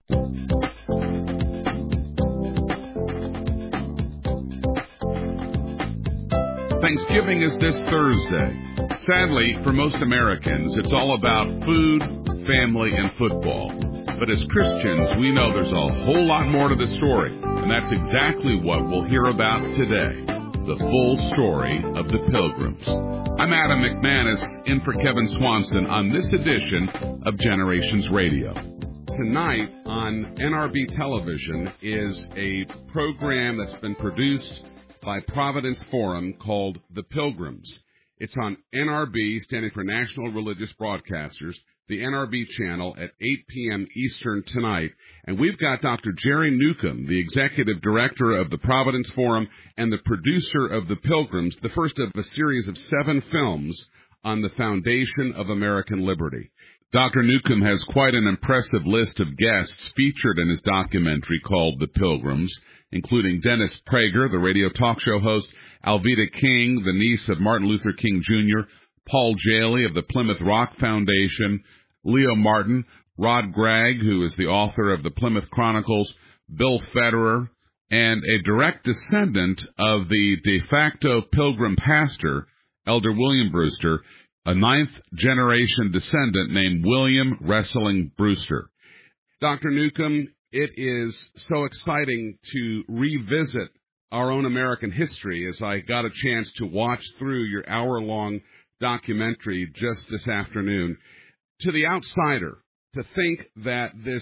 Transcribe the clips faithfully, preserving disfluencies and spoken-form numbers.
Thanksgiving is this Thursday. Sadly, for most Americans, it's all about food, family, and football. But as Christians, we know there's a whole lot more to the story, and that's exactly what we'll hear about today, the full story of the Pilgrims. I'm Adam McManus, in for Kevin Swanson on this edition of Generations Radio. Tonight on N R B Television is a program that's been produced by Providence Forum called The Pilgrims. It's on N R B, standing for National Religious Broadcasters, the N R B channel at eight p.m. Eastern tonight. And we've got Doctor Jerry Newcomb, the executive director of the Providence Forum and the producer of The Pilgrims, the first of a series of seven films on the foundation of American liberty. Doctor Newcomb has quite an impressive list of guests featured in his documentary called The Pilgrims, including Dennis Prager, the radio talk show host, Alveda King, the niece of Martin Luther King Junior, Paul Jaley of the Plymouth Rock Foundation, Leo Martin, Rod Gregg, who is the author of the Plymouth Chronicles, Bill Federer, and a direct descendant of the de facto Pilgrim pastor, Elder William Brewster, a ninth-generation descendant named William Wrestling Brewster. Doctor Newcomb, it is so exciting to revisit our own American history as I got a chance to watch through your hour-long documentary just this afternoon. To the outsider, to think that this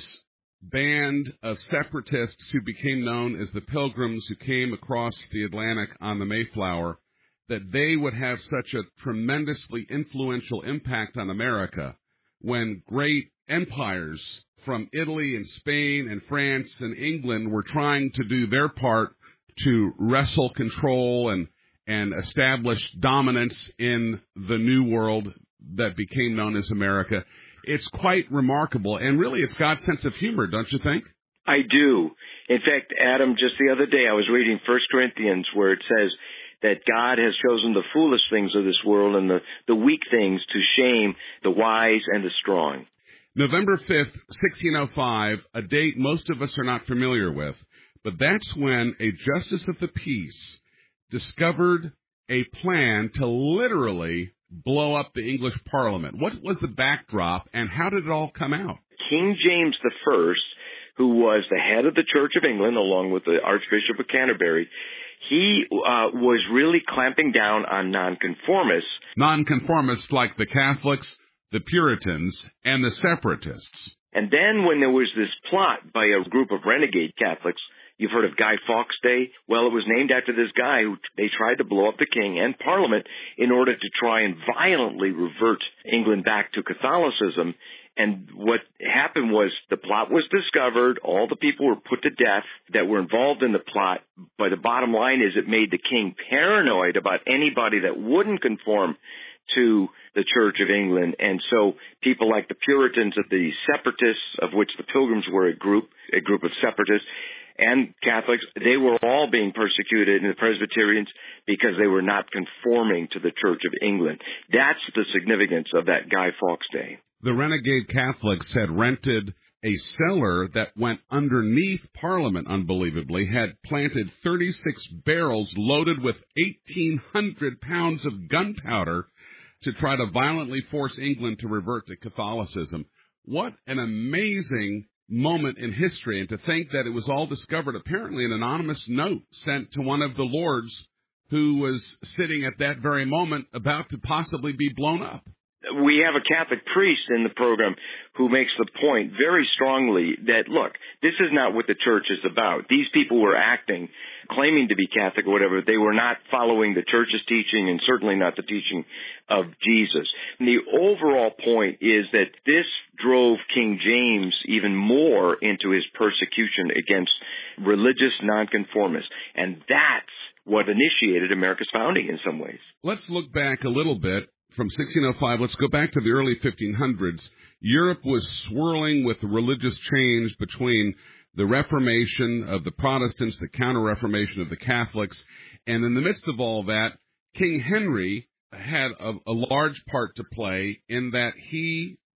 band of separatists who became known as the Pilgrims, who came across the Atlantic on the Mayflower, that they would have such a tremendously influential impact on America when great empires from Italy and Spain and France and England were trying to do their part to wrestle control and, and establish dominance in the new world that became known as America. It's quite remarkable, and really it's God's sense of humor, don't you think? I do. In fact, Adam, just the other day I was reading First Corinthians where it says that God has chosen the foolish things of this world and the, the weak things to shame the wise and the strong. November fifth, sixteen oh five, a date most of us are not familiar with, but that's when a justice of the peace discovered a plan to literally blow up the English Parliament. What was the backdrop, and how did it all come out? King James the First, who was the head of the Church of England, along with the Archbishop of Canterbury, he uh, was really clamping down on nonconformists. Nonconformists like the Catholics, the Puritans, and the Separatists. And then when there was this plot by a group of renegade Catholics, you've heard of Guy Fawkes Day? Well, it was named after this guy who they tried to blow up the king and Parliament in order to try and violently revert England back to Catholicism. And what happened was the plot was discovered, all the people were put to death that were involved in the plot, but the bottom line is it made the king paranoid about anybody that wouldn't conform to the Church of England. And so people like the Puritans, the Separatists, of which the Pilgrims were a group, a group of separatists, and Catholics, they were all being persecuted, and the Presbyterians, because they were not conforming to the Church of England. That's the significance of that Guy Fawkes Day. The renegade Catholics had rented a cellar that went underneath Parliament, unbelievably, had planted thirty-six barrels loaded with eighteen hundred pounds of gunpowder to try to violently force England to revert to Catholicism. What an amazing moment in history, and to think that it was all discovered, apparently an anonymous note sent to one of the lords who was sitting at that very moment about to possibly be blown up. We have a Catholic priest in the program who makes the point very strongly that, look, this is not what the church is about. These people were acting, claiming to be Catholic or whatever. They were not following the church's teaching and certainly not the teaching of Jesus. And the overall point is that this drove King James even more into his persecution against religious nonconformists. And that's what initiated America's founding in some ways. Let's look back a little bit. From sixteen oh five, let's go back to the early fifteen hundreds. Europe was swirling with religious change between the Reformation of the Protestants, the Counter-Reformation of the Catholics, and in the midst of all that, King Henry had a, a large part to play in that he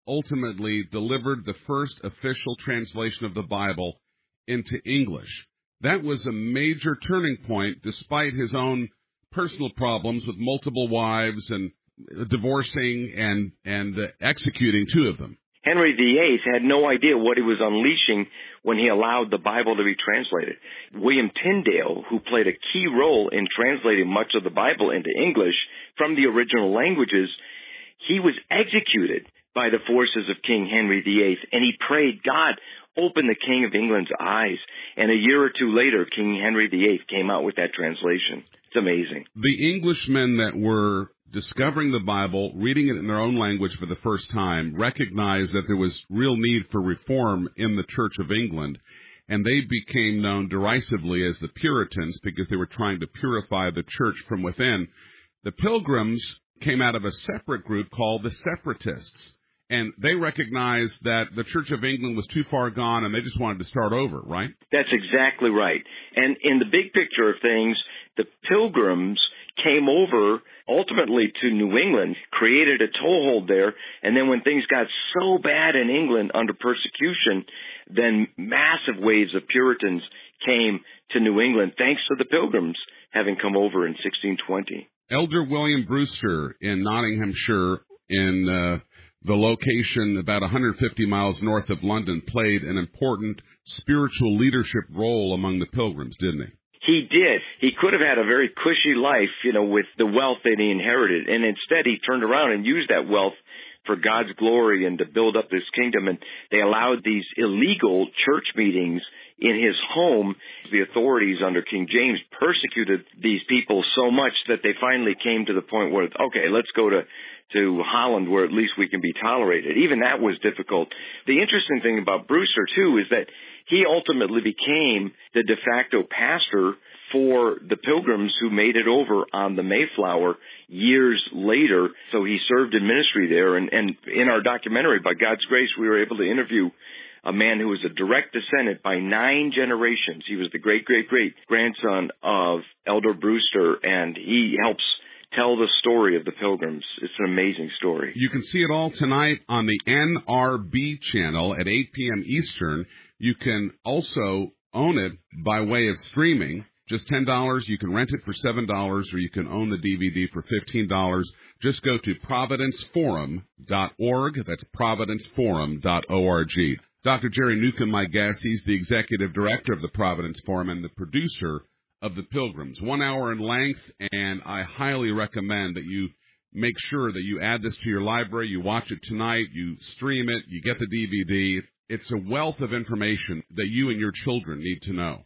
ultimately delivered the first official translation of the Bible into English. That was a major turning point, despite his own personal problems with multiple wives and divorcing and, and uh, executing two of them. Henry the Eighth had no idea what he was unleashing when he allowed the Bible to be translated. William Tyndale, who played a key role in translating much of the Bible into English from the original languages, he was executed by the forces of King Henry the Eighth, and he prayed, God, open the King of England's eyes. And a year or two later, King Henry the Eighth came out with that translation. It's amazing. The Englishmen that were discovering the Bible, reading it in their own language for the first time, recognized that there was real need for reform in the Church of England, and they became known derisively as the Puritans because they were trying to purify the church from within. The Pilgrims came out of a separate group called the Separatists, and they recognized that the Church of England was too far gone, and they just wanted to start over, right? That's exactly right. And in the big picture of things, the Pilgrims came over ultimately to New England, created a toehold there, and then when things got so bad in England under persecution, then massive waves of Puritans came to New England, thanks to the Pilgrims having come over in sixteen twenty. Elder William Brewster in Nottinghamshire, in uh, the location about one hundred fifty miles north of London, played an important spiritual leadership role among the Pilgrims, didn't he? He did. He could have had a very cushy life, you know, with the wealth that he inherited. And instead, he turned around and used that wealth for God's glory and to build up this kingdom. And they allowed these illegal church meetings in his home. The authorities under King James persecuted these people so much that they finally came to the point where, okay, let's go to to Holland where at least we can be tolerated. Even that was difficult. The interesting thing about Brewster, too, is that he ultimately became the de facto pastor for the Pilgrims who made it over on the Mayflower years later. So he served in ministry there. And, and in our documentary, by God's grace, we were able to interview a man who was a direct descendant by nine generations. He was the great-great-great-grandson of Elder Brewster, and he helps tell the story of the Pilgrims. It's an amazing story. You can see it all tonight on the N R B channel at eight p.m. Eastern. You can also own it by way of streaming. Just ten dollars. You can rent it for seven dollars, or you can own the D V D for fifteen dollars. Just go to providence forum dot org. That's providence forum dot org. Doctor Jerry Newcomb, my guest, he's the executive director of the Providence Forum and the producer of the Pilgrims. One hour in length, and I highly recommend that you make sure that you add this to your library. You watch it tonight, you stream it, you get the D V D. It's a wealth of information that you and your children need to know.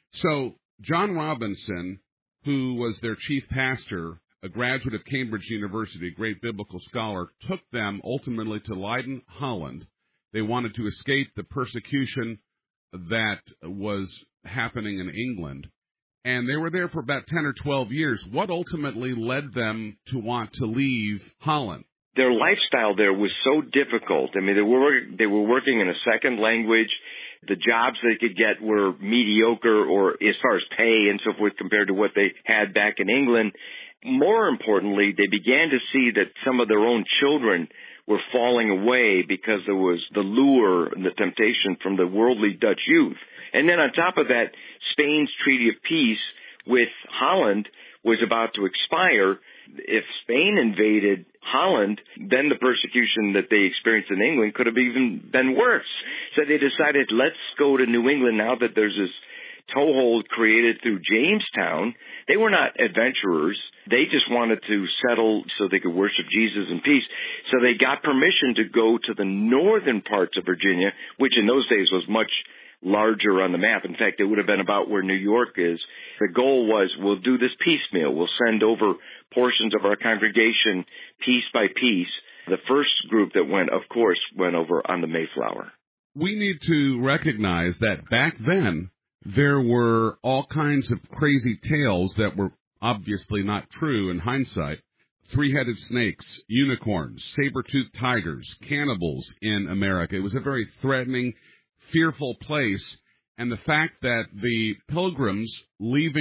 So John Robinson, who was their chief pastor, a graduate of Cambridge University, a great biblical scholar, took them ultimately to Leiden, Holland. They wanted to escape the persecution that was happening in England. And they were there for about ten or twelve years. What ultimately led them to want to leave Holland? Their lifestyle there was so difficult. I mean, they were they were working in a second language. The jobs they could get were mediocre, or as far as pay and so forth, compared to what they had back in England. More importantly, they began to see that some of their own children were falling away because there was the lure and the temptation from the worldly Dutch youth. And then on top of that, Spain's Treaty of Peace with Holland was about to expire. If Spain invaded Holland, then the persecution that they experienced in England could have even been worse. So they decided, let's go to New England now that there's this toehold created through Jamestown. They were not adventurers. They just wanted to settle so they could worship Jesus in peace. So they got permission to go to the northern parts of Virginia, which in those days was much larger on the map. In fact, it would have been about where New York is. The goal was, we'll do this piecemeal. We'll send over portions of our congregation piece by piece. The first group that went, of course, went over on the Mayflower. We need to recognize that back then, there were all kinds of crazy tales that were obviously not true in hindsight. Three-headed snakes, unicorns, saber-toothed tigers, cannibals in America. It was a very threatening, fearful place. And the fact that the Pilgrims leaving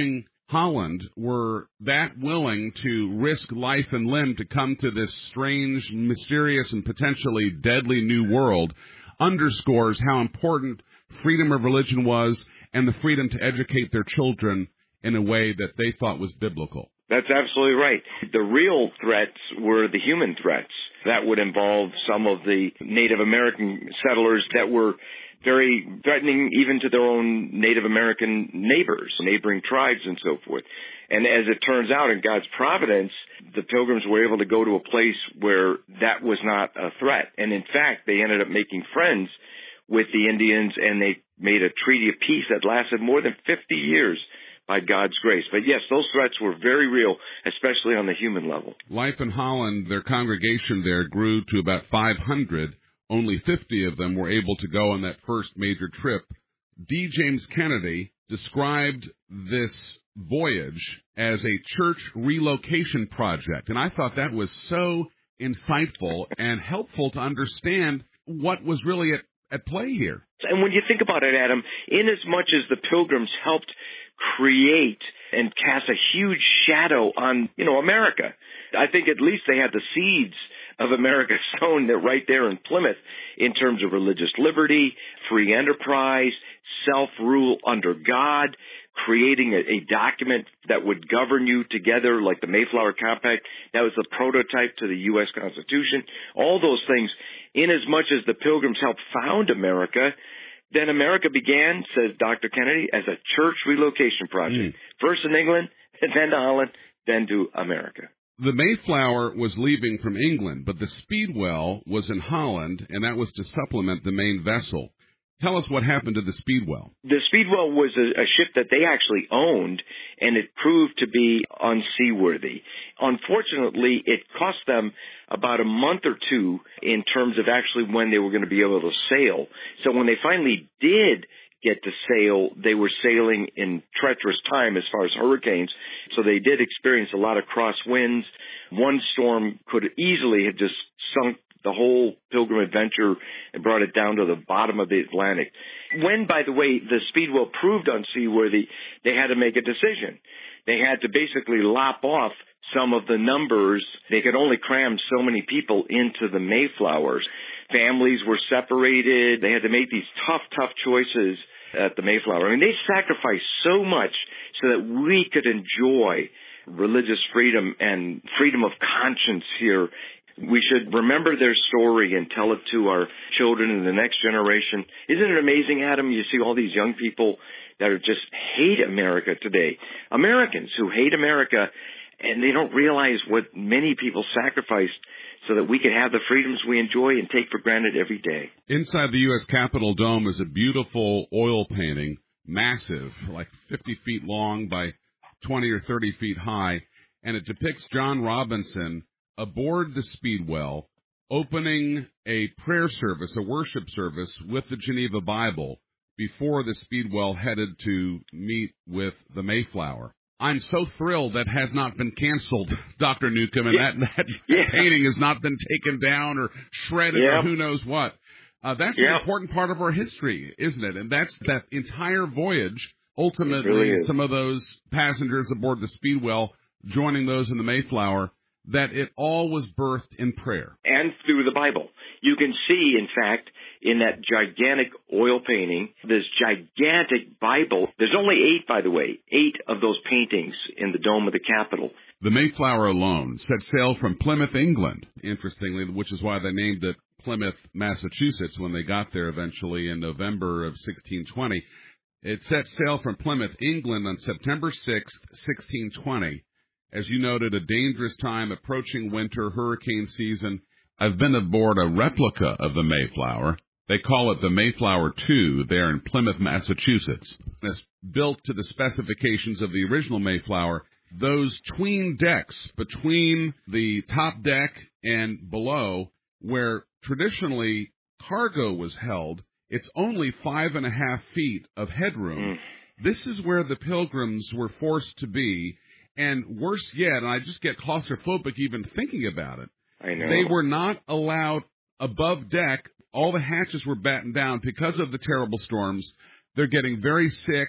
Holland were that willing to risk life and limb to come to this strange, mysterious, and potentially deadly new world underscores how important freedom of religion was and the freedom to educate their children in a way that they thought was biblical. That's absolutely right. The real threats were the human threats. That would involve some of the Native American settlers that were very threatening even to their own Native American neighbors, neighboring tribes and so forth. And as it turns out, in God's providence, the Pilgrims were able to go to a place where that was not a threat. And in fact, they ended up making friends with the Indians, and they made a treaty of peace that lasted more than fifty years by God's grace. But yes, those threats were very real, especially on the human level. Life in Holland, their congregation there grew to about five hundred. Only fifty of them were able to go on that first major trip. D. James Kennedy described this voyage as a church relocation project, and I thought that was so insightful and helpful to understand what was really at, at play here. And when you think about it, Adam, in as much as the Pilgrims helped create and cast a huge shadow on, you know, America, I think at least they had the seeds of America sown there right there in Plymouth in terms of religious liberty, free enterprise, self-rule under God, creating a, a document that would govern you together like the Mayflower Compact. That was the prototype to the U S Constitution. All those things, in as much as the Pilgrims helped found America, then America began, says Doctor Kennedy, as a church relocation project. Mm. First in England, and then to Holland, then to America. The Mayflower was leaving from England, but the Speedwell was in Holland, and that was to supplement the main vessel. Tell us what happened to the Speedwell. The Speedwell was a, a ship that they actually owned, and it proved to be unseaworthy. Unfortunately, it cost them about a month or two in terms of actually when they were going to be able to sail. So when they finally did get to sail, they were sailing in treacherous time as far as hurricanes. So they did experience a lot of cross winds. One storm could easily have just sunk the whole Pilgrim adventure and brought it down to the bottom of the Atlantic. When, by the way, the Speedwell proved unseaworthy, they had to make a decision. They had to basically lop off some of the numbers. They could only cram so many people into the Mayflowers. Families were separated. They had to make these tough, tough choices at the Mayflower. I mean, they sacrificed so much so that we could enjoy religious freedom and freedom of conscience here. We should remember their story and tell it to our children and the next generation. Isn't it amazing, Adam? You see all these young people that are just hate America today. Americans who hate America, and they don't realize what many people sacrificed so that we could have the freedoms we enjoy and take for granted every day. Inside the U S Capitol Dome is a beautiful oil painting, massive, like fifty feet long by twenty or thirty feet high, and it depicts John Robinson aboard the Speedwell opening a prayer service, a worship service with the Geneva Bible before the Speedwell headed to meet with the Mayflower. I'm so thrilled that has not been canceled, Doctor Newcomb, and yeah. that, that yeah. painting has not been taken down or shredded yeah. or who knows what. Uh, that's yeah. an important part of our history, isn't it? And that's that entire voyage, ultimately really some of those passengers aboard the Speedwell joining those in the Mayflower, that it all was birthed in prayer. And through the Bible. You can see, in fact, in that gigantic oil painting, this gigantic Bible. There's only eight, by the way, eight of those paintings in the dome of the Capitol. The Mayflower alone set sail from Plymouth, England, interestingly, which is why they named it Plymouth, Massachusetts, when they got there eventually in November of sixteen twenty. It set sail from Plymouth, England on September sixth, sixteen twenty. As you noted, a dangerous time, approaching winter, hurricane season. I've been aboard a replica of the Mayflower. They call it the Mayflower two there in Plymouth, Massachusetts. It's built to the specifications of the original Mayflower. Those tween decks between the top deck and below, where traditionally cargo was held, it's only five and a half feet of headroom. Mm. This is where the Pilgrims were forced to be. And worse yet, and I just get claustrophobic even thinking about it, I know. They were not allowed above deck. All the hatches were battened down because of the terrible storms. They're getting very sick.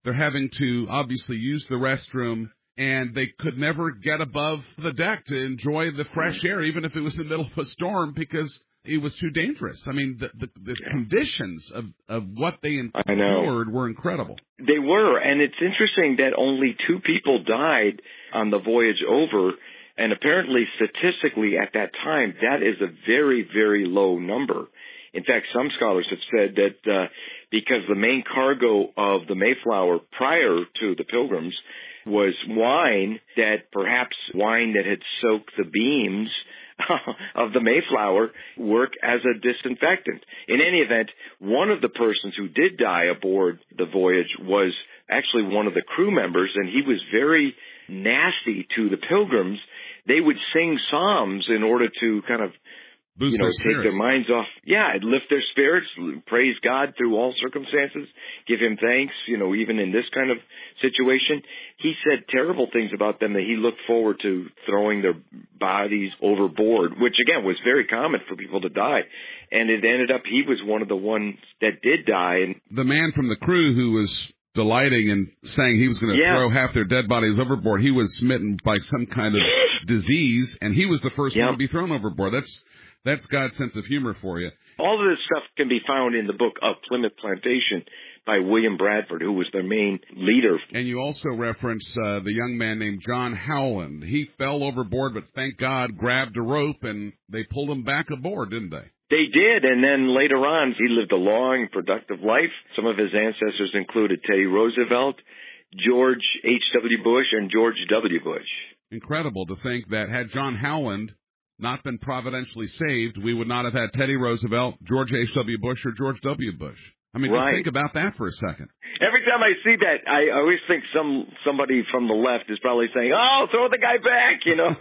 They're having to obviously use the restroom, and they could never get above the deck to enjoy the fresh air, even if it was in the middle of a storm, because it was too dangerous. I mean, the, the, the conditions of, of what they endured were incredible. They were, and it's interesting that only two people died on the voyage over, and apparently statistically at that time, that is a very, very low number. In fact, some scholars have said that uh, because the main cargo of the Mayflower prior to the Pilgrims was wine, that perhaps wine that had soaked the beams of the Mayflower work as a disinfectant. In any event, one of the persons who did die aboard the voyage was actually one of the crew members, and he was very nasty to the Pilgrims. They would sing psalms in order to kind of Boost you know, their take spirits. their minds off. Yeah, lift their spirits, praise God through all circumstances, give him thanks, you know, even in this kind of situation. He said terrible things about them that he looked forward to throwing their bodies overboard, which, again, was very common for people to die. And it ended up he was one of the ones that did die. And the man from the crew who was delighting and saying he was going to yeah. throw half their dead bodies overboard, he was smitten by some kind of disease, and he was the first yep. one to be thrown overboard. That's That's God's sense of humor for you. All of this stuff can be found in the book of Plymouth Plantation by William Bradford, who was their main leader. And you also reference uh, the young man named John Howland. He fell overboard, but thank God grabbed a rope, and they pulled him back aboard, didn't they? They did, and then later on, he lived a long, productive life. Some of his ancestors included Teddy Roosevelt, George H W Bush, and George W. Bush. Incredible to think that had John Howland not been providentially saved, we would not have had Teddy Roosevelt, George H W. Bush, or George W. Bush. I mean, right. just think about that for a second. Every time I see that, I always think some somebody from the left is probably saying, oh, throw the guy back, you know.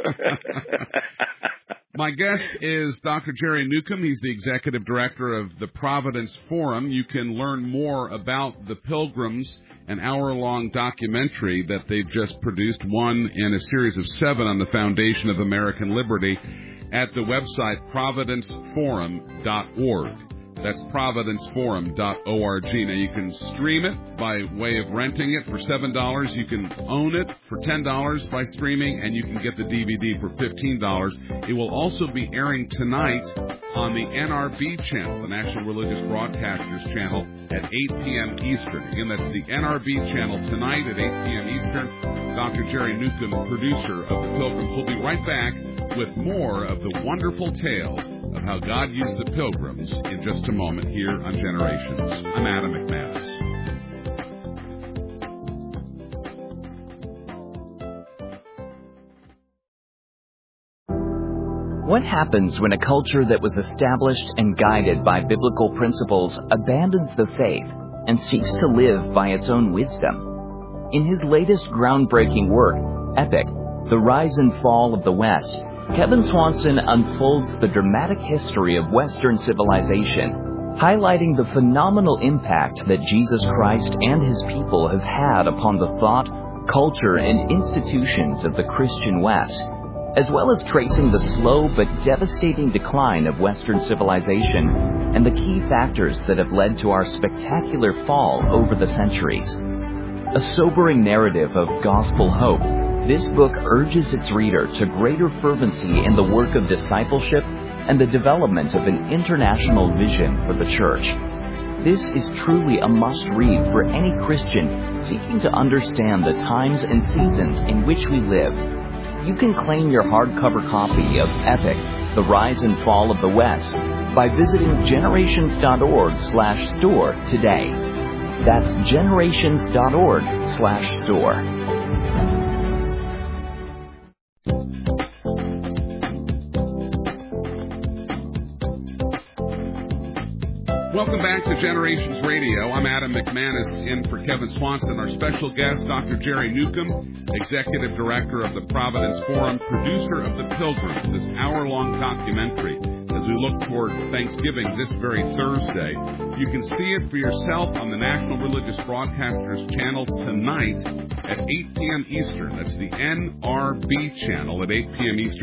My guest is Doctor Jerry Newcomb. He's the executive director of the Providence Forum. You can learn more about the Pilgrims, an hour-long documentary that they've just produced, one in a series of seven on the foundation of American liberty, at the website providence forum dot org. That's providence forum dot org. Now, you can stream it by way of renting it for seven dollars. You can own it for ten dollars by streaming, and you can get the D V D for fifteen dollars. It will also be airing tonight on the N R B channel, the National Religious Broadcasters channel, at eight p.m. Eastern. Again, that's the N R B channel tonight at eight p.m. Eastern. Doctor Jerry Newcomb, producer of The Pilgrims, will be right back with more of the wonderful tale of how God used the Pilgrims in just a moment here on Generations. I'm Adam McManus. What happens when a culture that was established and guided by biblical principles abandons the faith and seeks to live by its own wisdom? In his latest groundbreaking work, Epic, The Rise and Fall of the West, Kevin Swanson unfolds the dramatic history of Western civilization, highlighting the phenomenal impact that Jesus Christ and his people have had upon the thought, culture, and institutions of the Christian West, as well as tracing the slow but devastating decline of Western civilization and the key factors that have led to our spectacular fall over the centuries. A sobering narrative of gospel hope, this book urges its reader to greater fervency in the work of discipleship and the development of an international vision for the church. This is truly a must-read for any Christian seeking to understand the times and seasons in which we live. You can claim your hardcover copy of Epic, The Rise and Fall of the West, by visiting generations dot org slash store today. That's generations dot org slash store. Welcome back to Generations Radio. I'm Adam McManus in for Kevin Swanson. Our special guest, Doctor Jerry Newcomb, Executive Director of the Providence Forum, producer of The Pilgrims, this hour-long documentary. As we look toward Thanksgiving this very Thursday, you can see it for yourself on the National Religious Broadcasters channel tonight at eight p.m. Eastern. That's the N R B channel at eight p.m. Eastern.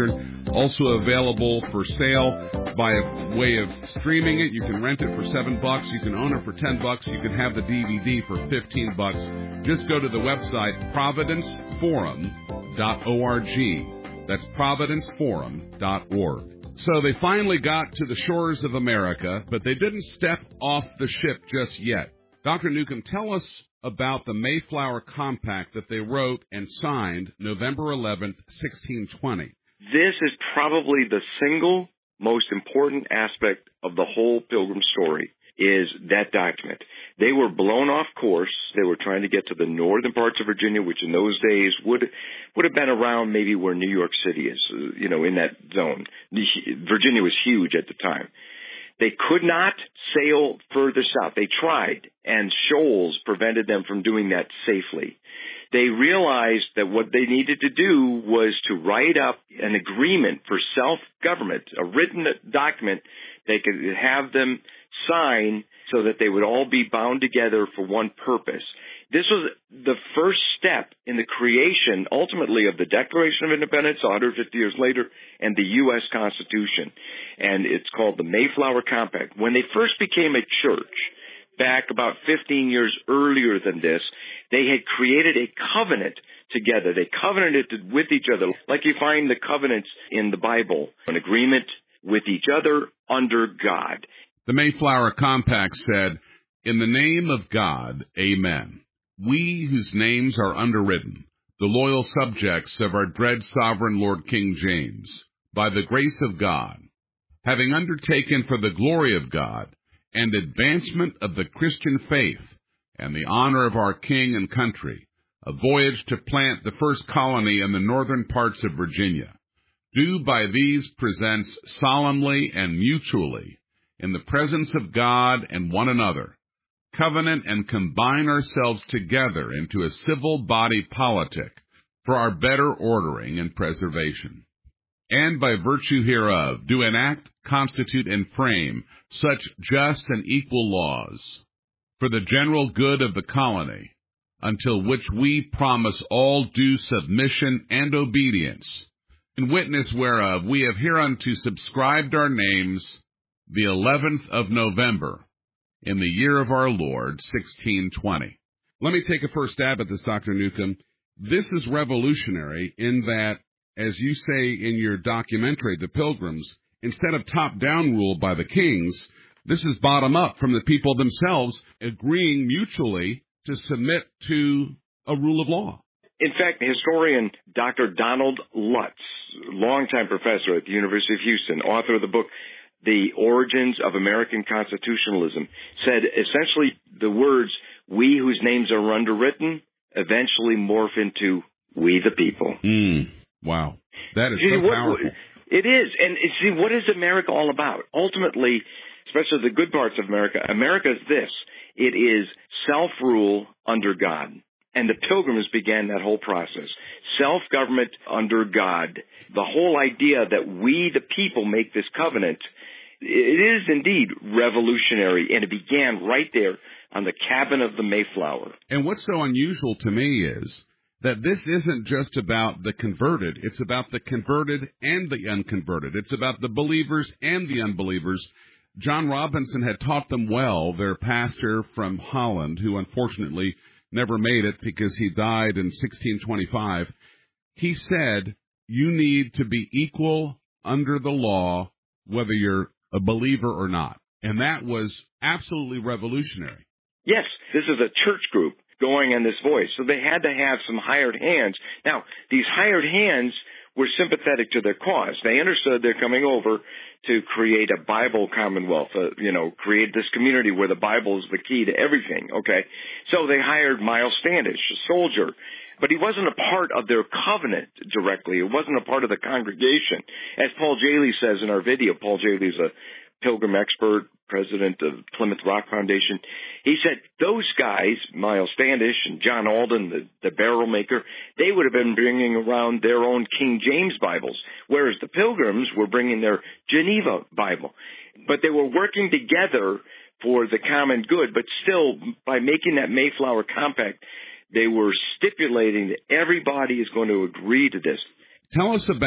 Also available for sale by a way of streaming it. You can rent it for seven bucks. You can own it for ten bucks. You can have the D V D for fifteen bucks. Just go to the website providence forum dot org. That's providence forum dot org. So they finally got to the shores of America, but they didn't step off the ship just yet. Doctor Newcomb, tell us about the Mayflower Compact that they wrote and signed November eleventh, sixteen twenty. This is probably the single most important aspect of the whole Pilgrim story, is that document. They were blown off course. They were trying to get to the northern parts of Virginia, which in those days would would have been around maybe where New York City is, you know, in that zone. Virginia was huge at the time. They could not sail further south. They tried, and shoals prevented them from doing that safely. They realized that what they needed to do was to write up an agreement for self-government, a written document they could have them sign so that they would all be bound together for one purpose. This was the first step in the creation, ultimately, of the Declaration of Independence one hundred fifty years later and the U S Constitution. And it's called the Mayflower Compact. When they first became a church, back about fifteen years earlier than this, they had created a covenant together. They covenanted with each other, like you find the covenants in the Bible, an agreement with each other under God. The Mayflower Compact said, "In the name of God, amen. We whose names are underwritten, the loyal subjects of our dread sovereign Lord King James, by the grace of God, having undertaken for the glory of God and advancement of the Christian faith and the honor of our king and country, a voyage to plant the first colony in the northern parts of Virginia, do by these presents solemnly and mutually, in the presence of God and one another, covenant and combine ourselves together into a civil body politic for our better ordering and preservation. And by virtue hereof do enact, constitute, and frame such just and equal laws for the general good of the colony, until which we promise all due submission and obedience, in witness whereof we have hereunto subscribed our names the eleventh of November, in the year of our Lord, sixteen twenty. Let me take a first stab at this, Doctor Newcomb. This is revolutionary in that, as you say in your documentary, The Pilgrims, instead of top-down rule by the kings, this is bottom-up from the people themselves agreeing mutually to submit to a rule of law. In fact, historian Doctor Donald Lutz, longtime professor at the University of Houston, author of the book The Origins of American Constitutionalism, said essentially the words, "we whose names are underwritten," eventually morph into "we the people." Mm, wow. That is see, so what, powerful. It is. And see, what is America all about? Ultimately, especially the good parts of America, America is this. It is self-rule under God. And the Pilgrims began that whole process. Self-government under God. The whole idea that we, the people, make this covenant, it is indeed revolutionary, and it began right there on the cabin of the Mayflower. And what's so unusual to me is that this isn't just about the converted. It's about the converted and the unconverted. It's about the believers and the unbelievers. John Robinson had taught them well, their pastor from Holland, who unfortunately never made it because he died in sixteen twenty-five. He said, you need to be equal under the law, whether you're a believer or not. And that was absolutely revolutionary. Yes, this is a church group going in this voice. So they had to have some hired hands. Now, these hired hands were sympathetic to their cause. They understood they're coming over to create a Bible commonwealth, uh, you know, create this community where the Bible is the key to everything, okay? So they hired Miles Standish, a soldier, but he wasn't a part of their covenant directly. It wasn't a part of the congregation. As Paul Jaley says in our video, Paul Jaley is a Pilgrim expert, president of Plymouth Rock Foundation. He said those guys, Miles Standish and John Alden, the, the barrel maker, they would have been bringing around their own King James Bibles, whereas the Pilgrims were bringing their Geneva Bible. But they were working together for the common good, but still, by making that Mayflower Compact, they were stipulating that everybody is going to agree to this. Tell us about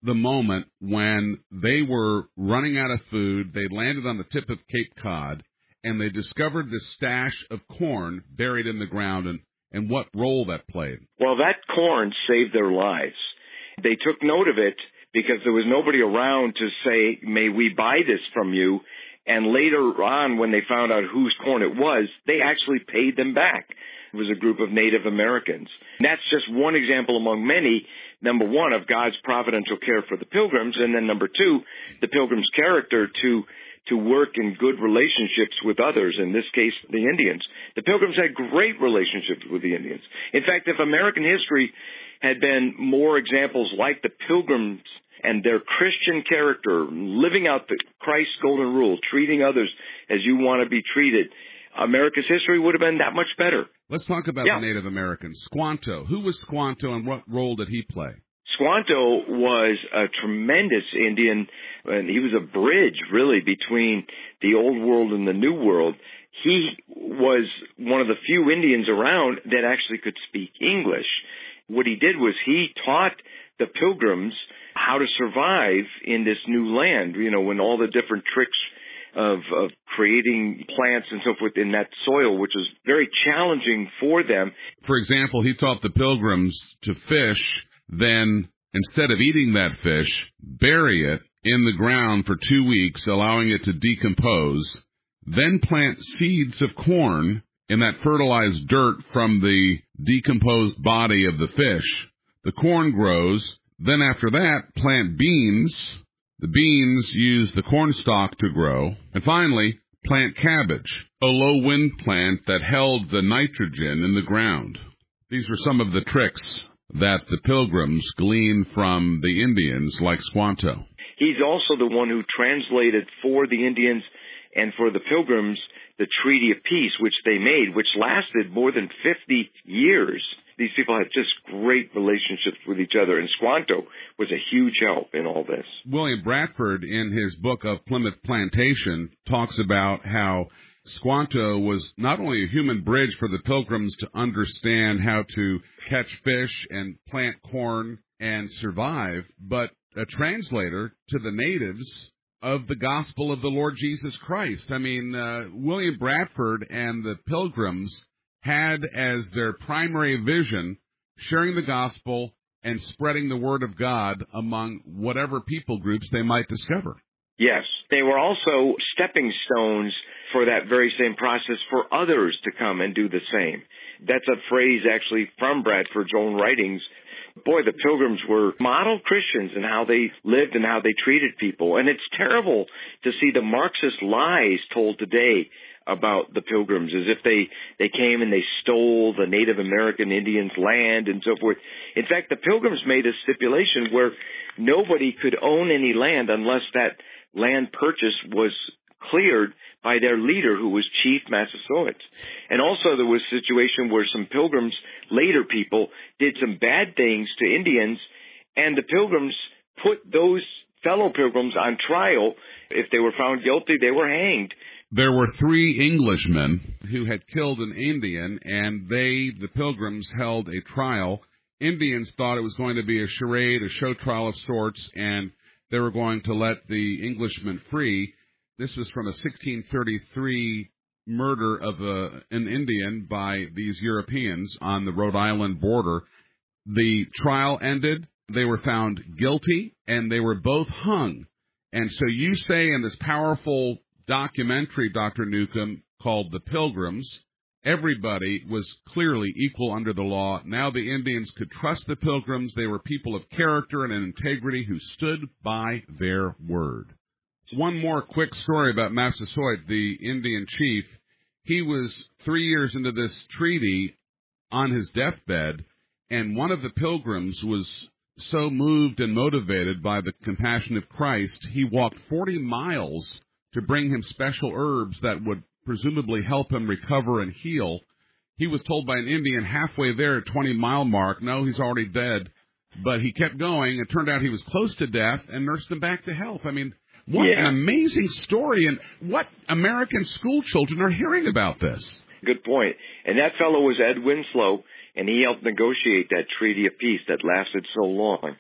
the moment when they were running out of food. They landed on the tip of Cape Cod, and they discovered this stash of corn buried in the ground, and, and what role that played? Well, that corn saved their lives. They took note of it because there was nobody around to say, may we buy this from you? And later on, when they found out whose corn it was, they actually paid them back. It was a group of Native Americans. And that's just one example among many, number one, of God's providential care for the Pilgrims, and then number two, the Pilgrims' character to to work in good relationships with others, in this case, the Indians. The Pilgrims had great relationships with the Indians. In fact, if American history had been more examples like the Pilgrims and their Christian character, living out the Christ's golden rule, treating others as you want to be treated, America's history would have been that much better. Let's talk about yeah. the Native Americans. Squanto. Who was Squanto, and what role did he play? Squanto was a tremendous Indian, and he was a bridge, really, between the old world and the new world. He was one of the few Indians around that actually could speak English. What he did was he taught the Pilgrims how to survive in this new land, you know, when all the different tricks of, of creating plants and so forth in that soil, which was very challenging for them. For example, he taught the Pilgrims to fish, then instead of eating that fish, bury it in the ground for two weeks, allowing it to decompose, then plant seeds of corn in that fertilized dirt from the decomposed body of the fish. The corn grows. Then after that, plant beans. The beans use the corn stalk to grow. And finally, plant cabbage, a low-wind plant that held the nitrogen in the ground. These were some of the tricks that the Pilgrims gleaned from the Indians like Squanto. He's also the one who translated for the Indians and for the Pilgrims the Treaty of Peace, which they made, which lasted more than fifty years. These people had just great relationships with each other, and Squanto was a huge help in all this. William Bradford, in his book of Plymouth Plantation, talks about how Squanto was not only a human bridge for the Pilgrims to understand how to catch fish and plant corn and survive, but a translator to the natives of the gospel of the Lord Jesus Christ. I mean, uh, William Bradford and the Pilgrims had as their primary vision sharing the gospel and spreading the word of God among whatever people groups they might discover. Yes, they were also stepping stones for that very same process for others to come and do the same. That's a phrase actually from Bradford's own writings. Boy, the Pilgrims were model Christians in how they lived and how they treated people. And it's terrible to see the Marxist lies told today about the Pilgrims, as if they, they came and they stole the Native American Indians' land and so forth. In fact, the Pilgrims made a stipulation where nobody could own any land unless that land purchase was cleared by their leader, who was Chief Massasoit. And also there was a situation where some Pilgrims, later people, did some bad things to Indians, and the Pilgrims put those fellow Pilgrims on trial. If they were found guilty, they were hanged. There were three Englishmen who had killed an Indian, and they, the Pilgrims, held a trial. Indians thought it was going to be a charade, a show trial of sorts, and they were going to let the Englishmen free. This was from a sixteen thirty-three murder of a, an Indian by these Europeans on the Rhode Island border. The trial ended. They were found guilty, and they were both hung. And so you say in this powerful documentary, Doctor Newcomb, called The Pilgrims, everybody was clearly equal under the law. Now the Indians could trust the Pilgrims. They were people of character and integrity who stood by their word. One more quick story about Massasoit, the Indian chief. He was three years into this treaty on his deathbed, and one of the Pilgrims was so moved and motivated by the compassion of Christ, he walked forty miles to bring him special herbs that would presumably help him recover and heal. He was told by an Indian halfway there at twenty-mile mark, no, he's already dead. But he kept going. It turned out he was close to death and nursed him back to health. I mean, what yeah. an amazing story, and what American school children are hearing about this. Good point. And that fellow was Ed Winslow, and he helped negotiate that Treaty of Peace that lasted so long.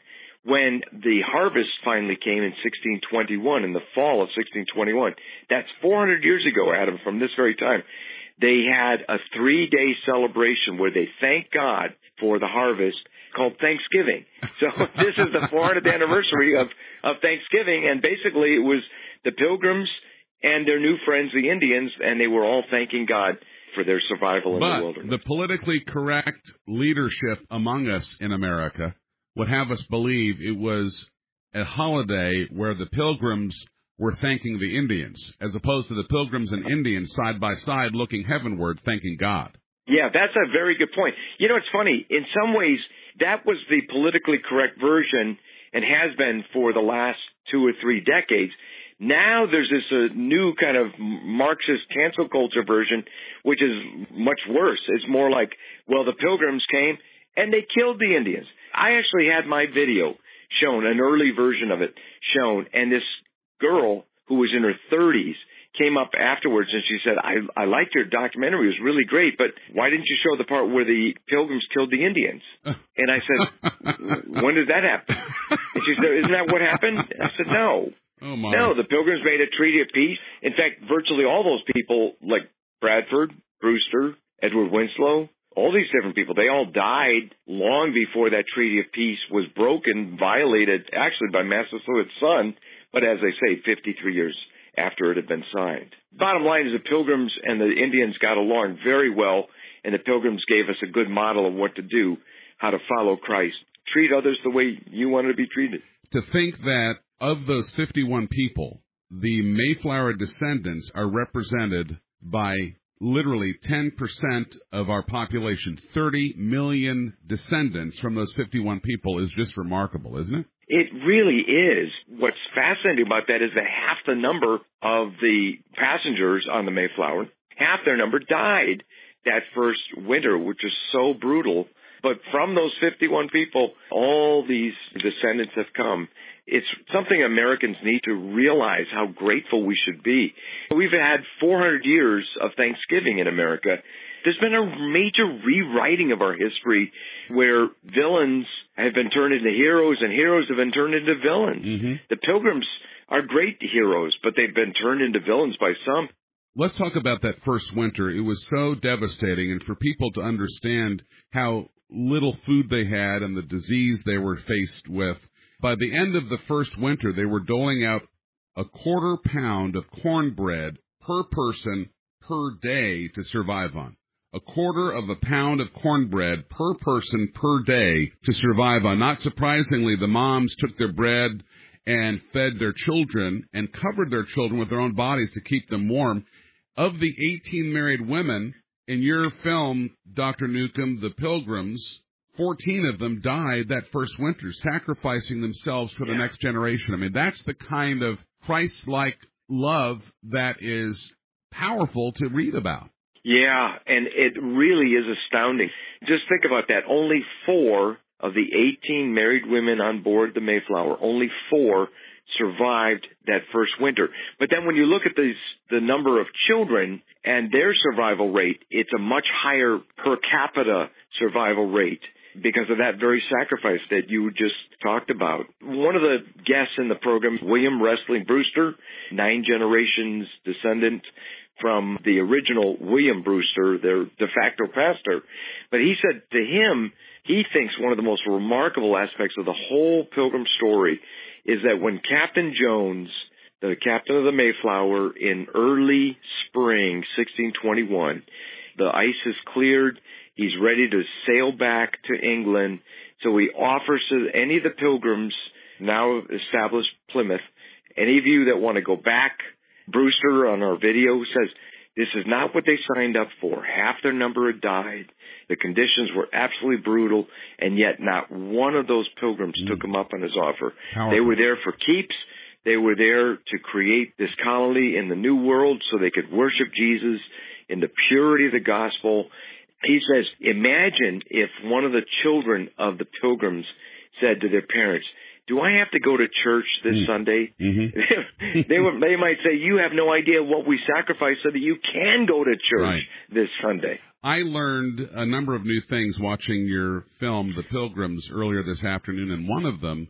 when the harvest finally came in sixteen twenty-one, in the fall of sixteen twenty-one, that's four hundred years ago, Adam, from this very time, they had a three-day celebration where they thanked God for the harvest called Thanksgiving. So this is the four hundredth anniversary of, of Thanksgiving, and basically it was the Pilgrims and their new friends, the Indians, and they were all thanking God for their survival in but the wilderness. The politically correct leadership among us in America would have us believe it was a holiday where the Pilgrims were thanking the Indians, as opposed to the Pilgrims and Indians side by side looking heavenward, thanking God. Yeah, that's a very good point. You know, it's funny. In some ways, that was the politically correct version and has been for the last two or three decades. Now there's this uh, new kind of Marxist cancel culture version, which is much worse. It's more like, well, the Pilgrims came and they killed the Indians. I actually had my video shown, an early version of it shown, and this girl who was in her thirties came up afterwards and she said, I, I liked your documentary. It was really great, but why didn't you show the part where the Pilgrims killed the Indians? And I said, when did that happen? And she said, isn't that what happened? I said, no. Oh my. No, the Pilgrims made a treaty of peace. In fact, virtually all those people, like Bradford, Brewster, Edward Winslow, all these different people, they all died long before that treaty of peace was broken, violated actually by Massasoit's son, but as I say, fifty-three years after it had been signed. Bottom line is the Pilgrims and the Indians got along very well, and the Pilgrims gave us a good model of what to do, how to follow Christ. Treat others the way you want to be treated. To think that of those fifty-one people, the Mayflower descendants are represented by literally ten percent of our population, thirty million descendants from those fifty-one people, is just remarkable, isn't it? It really is. What's fascinating about that is that half the number of the passengers on the Mayflower, half their number died that first winter, which is so brutal. But from those fifty-one people, all these descendants have come. It's something Americans need to realize how grateful we should be. We've had four hundred years of Thanksgiving in America. There's been a major rewriting of our history where villains have been turned into heroes and heroes have been turned into villains. Mm-hmm. The Pilgrims are great heroes, but they've been turned into villains by some. Let's talk about that first winter. It was so devastating, and for people to understand how little food they had and the disease they were faced with, by the end of the first winter, they were doling out a quarter pound of cornbread per person per day to survive on. A quarter of a pound of cornbread per person per day to survive on. Not surprisingly, the moms took their bread and fed their children and covered their children with their own bodies to keep them warm. Of the eighteen married women in your film, Doctor Newcomb, The Pilgrims, fourteen of them died that first winter, sacrificing themselves for the next generation. I mean, that's the kind of Christ-like love that is powerful to read about. Yeah, and it really is astounding. Just think about that. Only four of the eighteen married women on board the Mayflower, only four survived that first winter. But then when you look at these, the number of children and their survival rate, it's a much higher per capita survival rate because of that very sacrifice that you just talked about. One of the guests in the program, William Wrestling Brewster, nine generations descendant from the original William Brewster, their de facto pastor. But he said to him, he thinks one of the most remarkable aspects of the whole Pilgrim story is that when Captain Jones, the captain of the Mayflower, in early spring sixteen twenty-one, the ice is cleared, he's ready to sail back to England, so he offers to any of the Pilgrims, now established Plymouth, any of you that want to go back, Brewster on our video says, this is not what they signed up for. Half their number had died. The conditions were absolutely brutal, and yet not one of those Pilgrims mm. took him up on his offer. Powerful. They were there for keeps. They were there to create this colony in the New World so they could worship Jesus in the purity of the gospel. He says, imagine if one of the children of the Pilgrims said to their parents, do I have to go to church this mm. Sunday? Mm-hmm. they would, they might say, you have no idea what we sacrificed so that you can go to church right. this Sunday. I learned a number of new things watching your film, The Pilgrims, earlier this afternoon, and one of them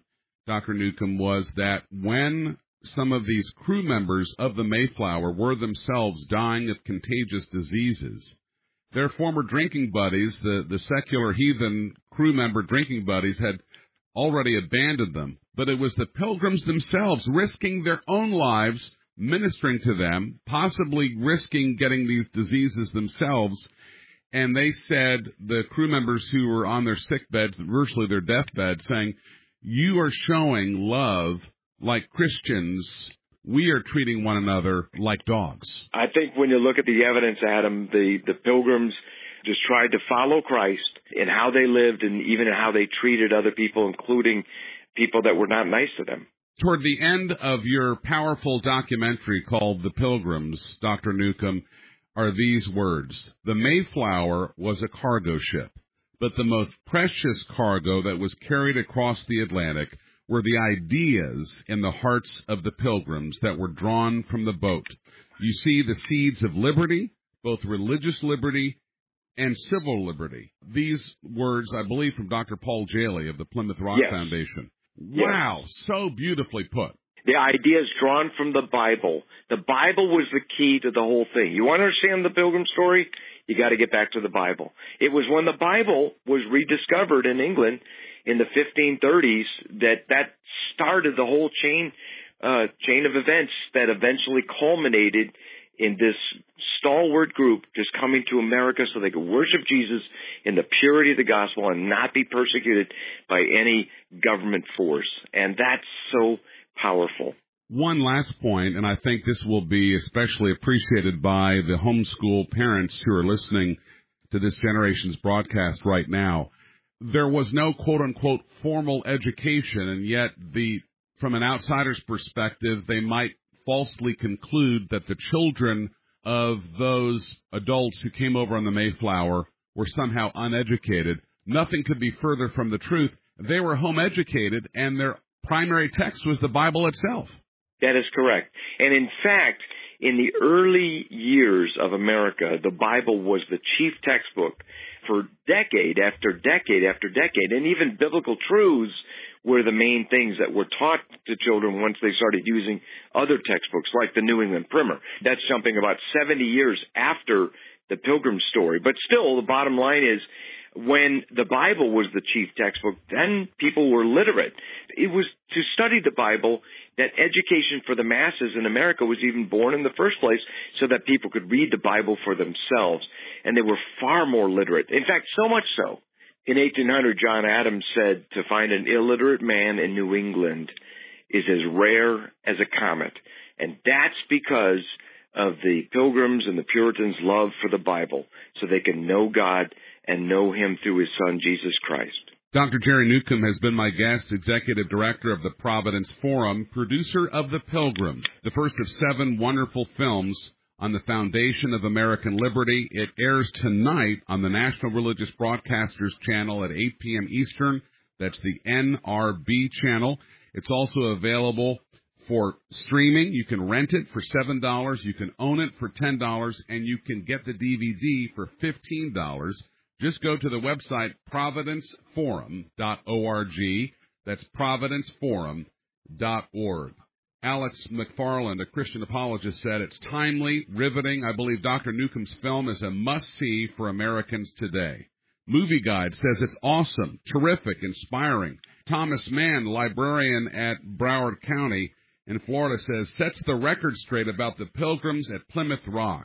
Doctor Newcomb, was that when some of these crew members of the Mayflower were themselves dying of contagious diseases, their former drinking buddies, the, the secular heathen crew member drinking buddies, had already abandoned them. But it was the Pilgrims themselves risking their own lives, ministering to them, possibly risking getting these diseases themselves. And they said, the crew members who were on their sick beds, virtually their deathbed, saying, you are showing love like Christians. We are treating one another like dogs. I think when you look at the evidence, Adam, the, the Pilgrims just tried to follow Christ in how they lived and even in how they treated other people, including people that were not nice to them. Toward the end of your powerful documentary called The Pilgrims, Doctor Newcomb, are these words: the Mayflower was a cargo ship, but the most precious cargo that was carried across the Atlantic were the ideas in the hearts of the Pilgrims that were drawn from the boat. You see the seeds of liberty, both religious liberty and civil liberty. These words, I believe, from Doctor Paul Jaley of the Plymouth Rock yes. Foundation. Yes. Wow, so beautifully put. The ideas drawn from the Bible. The Bible was the key to the whole thing. You want to understand the Pilgrim story? You got to get back to the Bible. It was when the Bible was rediscovered in England in the fifteen thirties that that started the whole chain uh, chain of events that eventually culminated in this stalwart group just coming to America so they could worship Jesus in the purity of the gospel and not be persecuted by any government force. And that's so powerful. One last point, and I think this will be especially appreciated by the homeschool parents who are listening to this generation's broadcast right now. There was no quote-unquote formal education, and yet the from an outsider's perspective, they might falsely conclude that the children of those adults who came over on the Mayflower were somehow uneducated. Nothing could be further from the truth. They were home educated, and their primary text was the Bible itself. That is correct. And in fact, in the early years of America, the Bible was the chief textbook for decade after decade after decade, and even biblical truths were the main things that were taught to children once they started using other textbooks like the New England Primer. That's jumping about seventy years after the Pilgrim story. But still, the bottom line is, when the Bible was the chief textbook, then people were literate. It was to study the Bible that education for the masses in America was even born in the first place, so that people could read the Bible for themselves. And they were far more literate. In fact, so much so, in eighteen hundred, John Adams said to find an illiterate man in New England is as rare as a comet. And that's because of the Pilgrims and the Puritans' love for the Bible, so they can know God and know Him through His Son, Jesus Christ. Doctor Jerry Newcomb has been my guest, Executive Director of the Providence Forum, producer of The Pilgrim, the first of seven wonderful films on the foundation of American liberty. It airs tonight on the National Religious Broadcasters channel at eight p.m. Eastern. That's the N R B channel. It's also available for streaming. You can rent it for seven dollars, you can own it for ten dollars, and you can get the D V D for fifteen dollars. Just go to the website providence forum dot org. That's providence forum dot org. Alex McFarland, a Christian apologist, said it's timely, riveting. I believe Doctor Newcomb's film is a must-see for Americans today. Movie Guide says it's awesome, terrific, inspiring. Thomas Mann, librarian at Broward County in Florida, says sets the record straight about the Pilgrims at Plymouth Rock.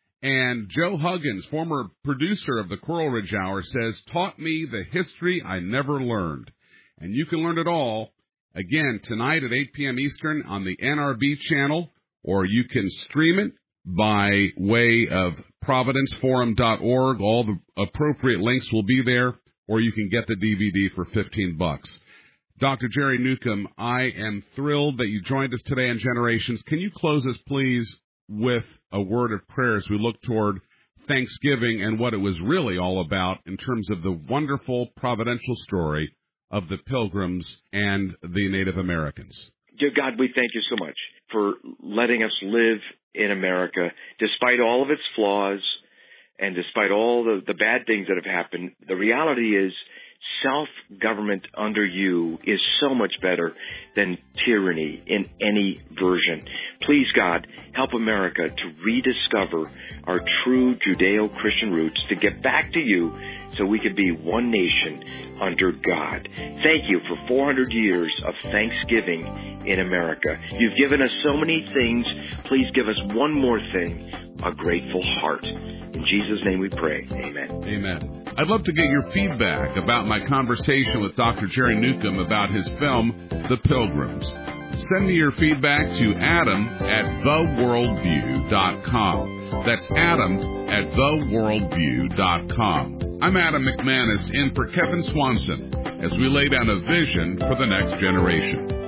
And Joe Huggins, former producer of the Coral Ridge Hour, says, taught me the history I never learned. And you can learn it all, again, tonight at eight p.m. Eastern on the N R B channel, or you can stream it by way of providence forum dot org. All the appropriate links will be there, or you can get the D V D for fifteen bucks. Doctor Jerry Newcomb, I am thrilled that you joined us today on Generations. Can you close us, please, with a word of prayer as we look toward Thanksgiving and what it was really all about in terms of the wonderful providential story of the Pilgrims and the Native Americans? Dear God, we thank you so much for letting us live in America, despite all of its flaws and despite all the, the bad things that have happened. The reality is self-government under you is so much better than tyranny in any version. Please, God, help America to rediscover our true Judeo-Christian roots, to get back to you so we could be one nation under God. Thank you for four hundred years of Thanksgiving in America. You've given us so many things. Please give us one more thing, a grateful heart. In Jesus' name we pray. Amen. Amen. I'd love to get your feedback about my conversation with Doctor Jerry Newcomb about his film, The Pilgrims. Send me your feedback to Adam at the worldview dot com. That's Adam at the worldview dot com. I'm Adam McManus in for Kevin Swanson as we lay down a vision for the next generation.